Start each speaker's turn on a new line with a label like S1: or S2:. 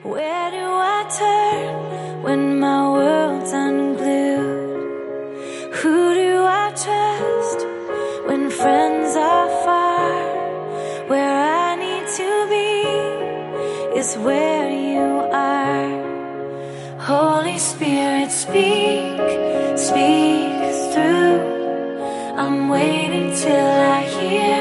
S1: Where do I turn when my world's unglued? Who do I trust when friends are far? Where I need to be is where you are. Holy Spirit, speak, speak through. I'm waiting till I hear